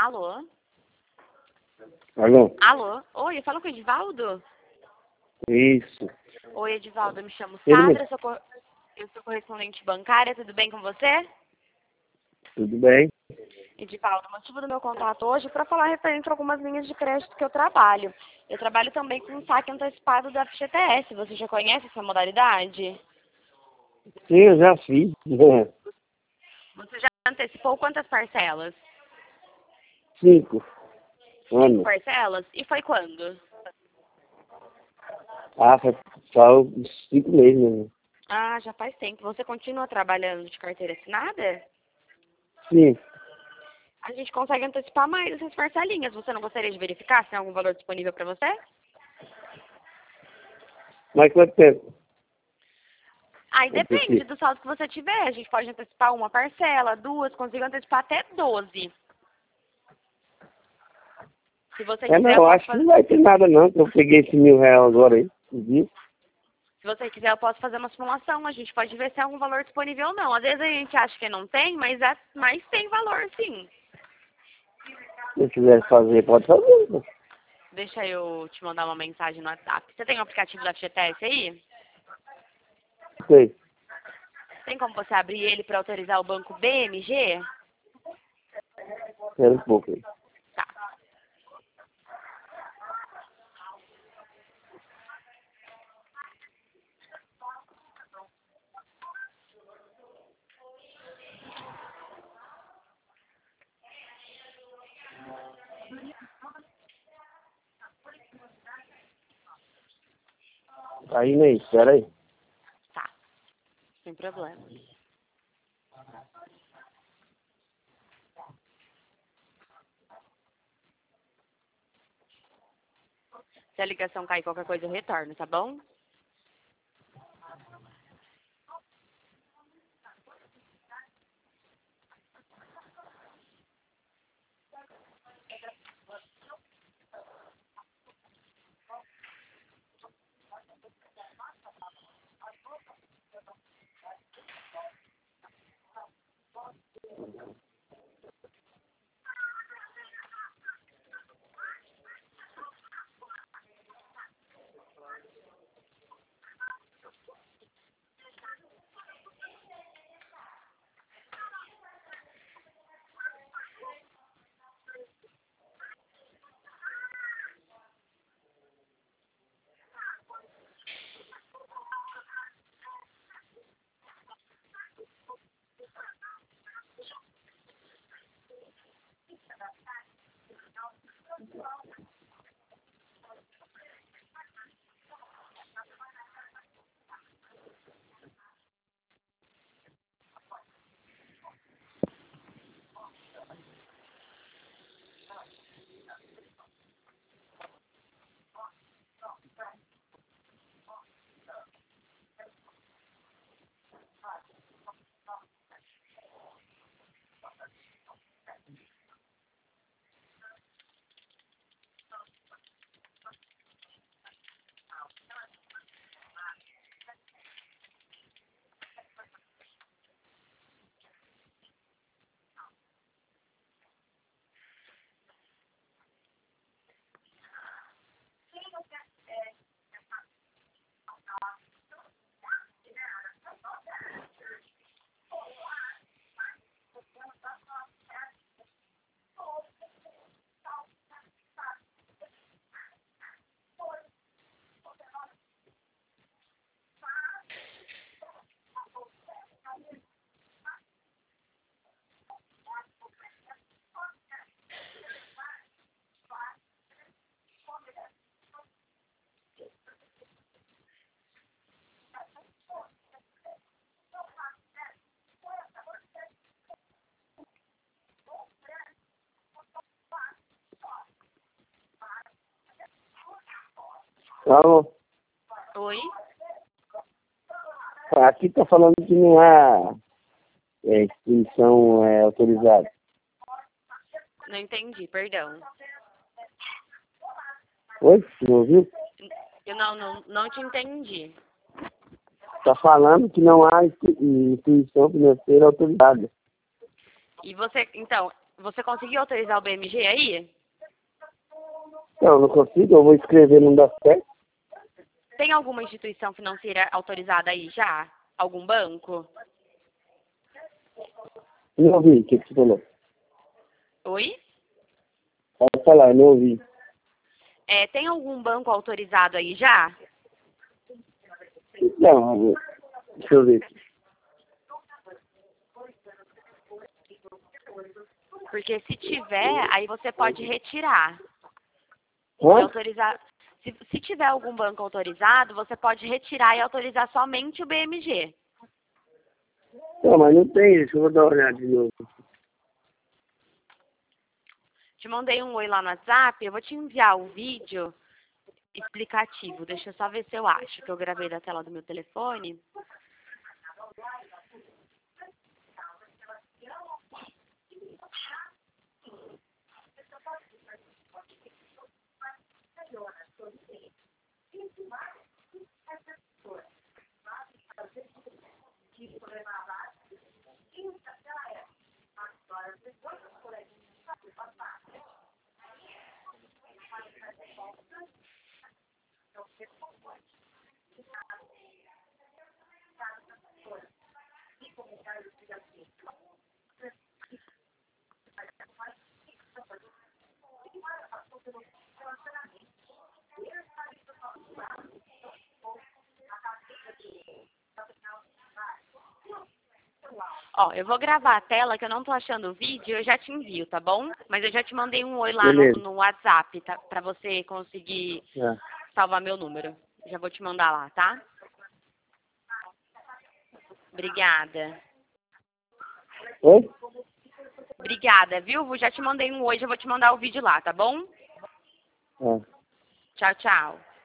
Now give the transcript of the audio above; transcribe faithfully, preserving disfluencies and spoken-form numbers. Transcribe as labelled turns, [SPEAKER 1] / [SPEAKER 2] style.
[SPEAKER 1] Alô?
[SPEAKER 2] Alô?
[SPEAKER 1] Alô? Oi, fala com o Edivaldo?
[SPEAKER 2] Isso.
[SPEAKER 1] Oi, Edivaldo, eu me chamo
[SPEAKER 2] Ele
[SPEAKER 1] Sandra,
[SPEAKER 2] mesmo.
[SPEAKER 1] eu sou, cor... eu sou correspondente bancária, tudo bem com você?
[SPEAKER 2] Tudo bem?
[SPEAKER 1] Edivaldo, o motivo do meu contato hoje é para falar referente a algumas linhas de crédito que eu trabalho. Eu trabalho também com saque antecipado da F G T S, você já conhece essa modalidade?
[SPEAKER 2] Sim, eu já fiz.
[SPEAKER 1] Você já antecipou quantas parcelas?
[SPEAKER 2] Cinco
[SPEAKER 1] Cinco
[SPEAKER 2] anos.
[SPEAKER 1] parcelas? E foi quando?
[SPEAKER 2] Ah, faz só uns cinco meses, né?
[SPEAKER 1] Ah, já faz tempo. Você continua trabalhando de carteira assinada?
[SPEAKER 2] Sim.
[SPEAKER 1] A gente consegue antecipar mais essas parcelinhas. Você não gostaria de verificar se tem algum valor disponível para você?
[SPEAKER 2] Mas quanto tempo?
[SPEAKER 1] Aí
[SPEAKER 2] Eu
[SPEAKER 1] depende
[SPEAKER 2] preciso.
[SPEAKER 1] do saldo que você tiver. A gente pode antecipar uma parcela, duas, consigo antecipar até doze. Se você
[SPEAKER 2] É,
[SPEAKER 1] quiser,
[SPEAKER 2] não,
[SPEAKER 1] eu
[SPEAKER 2] eu
[SPEAKER 1] posso
[SPEAKER 2] acho que
[SPEAKER 1] fazer.
[SPEAKER 2] não vai ter nada não, que eu peguei esse mil reais agora aí. Viu?
[SPEAKER 1] Se você quiser, eu posso fazer uma simulação. A gente pode ver se tem algum valor disponível ou não. Às vezes a gente acha que não tem, mas, é, mas tem valor sim.
[SPEAKER 2] Se eu quiser fazer, pode fazer. Né?
[SPEAKER 1] Deixa eu te mandar uma mensagem no WhatsApp. Você tem o aplicativo da F G T S aí?
[SPEAKER 2] Sei.
[SPEAKER 1] Tem como você abrir ele para autorizar o banco B M G?
[SPEAKER 2] Espera um pouco aí.
[SPEAKER 1] Tá.
[SPEAKER 2] Tá indo aí, espera aí.
[SPEAKER 1] Tá. Sem problema. Se a ligação cair qualquer coisa, eu retorno, tá bom?
[SPEAKER 2] Alô?
[SPEAKER 1] Oi?
[SPEAKER 2] Aqui tá falando que não há é, inscrição é, autorizada.
[SPEAKER 1] Não entendi, perdão.
[SPEAKER 2] Oi? Não ouviu?
[SPEAKER 1] Eu não, não, não te entendi.
[SPEAKER 2] Tá falando que não há instituição financeira autorizada.
[SPEAKER 1] E você, então, Você conseguiu autorizar o B M G aí?
[SPEAKER 2] Não, não consigo, eu vou escrever, não dá certo.
[SPEAKER 1] Tem alguma instituição financeira autorizada aí já? Algum banco?
[SPEAKER 2] Não ouvi, o que, que você falou?
[SPEAKER 1] Oi?
[SPEAKER 2] Pode falar, não ouvi.
[SPEAKER 1] É, tem algum banco autorizado aí já?
[SPEAKER 2] Não, deixa eu ver.
[SPEAKER 1] Porque se tiver, aí você pode retirar. E
[SPEAKER 2] Hã?
[SPEAKER 1] autorizar. Se, se tiver algum banco autorizado, você pode retirar e autorizar somente o B M G.
[SPEAKER 2] Não, mas não tem, deixa eu dar uma olhada de novo.
[SPEAKER 1] Te mandei um oi lá no WhatsApp, eu vou te enviar o vídeo explicativo. Deixa eu só ver se eu acho que eu gravei da tela do meu telefone. Ó, eu vou gravar a tela que eu não tô achando o vídeo, eu já te envio, tá bom? Mas eu já te mandei um oi lá no,
[SPEAKER 2] Beleza.
[SPEAKER 1] no WhatsApp, tá? Pra você conseguir
[SPEAKER 2] É.
[SPEAKER 1] salvar meu número. Já vou te mandar lá, tá? Obrigada.
[SPEAKER 2] Oi?
[SPEAKER 1] Obrigada, viu? Já te mandei um oi, já vou te mandar o vídeo lá, tá bom?
[SPEAKER 2] É.
[SPEAKER 1] Tchau, tchau.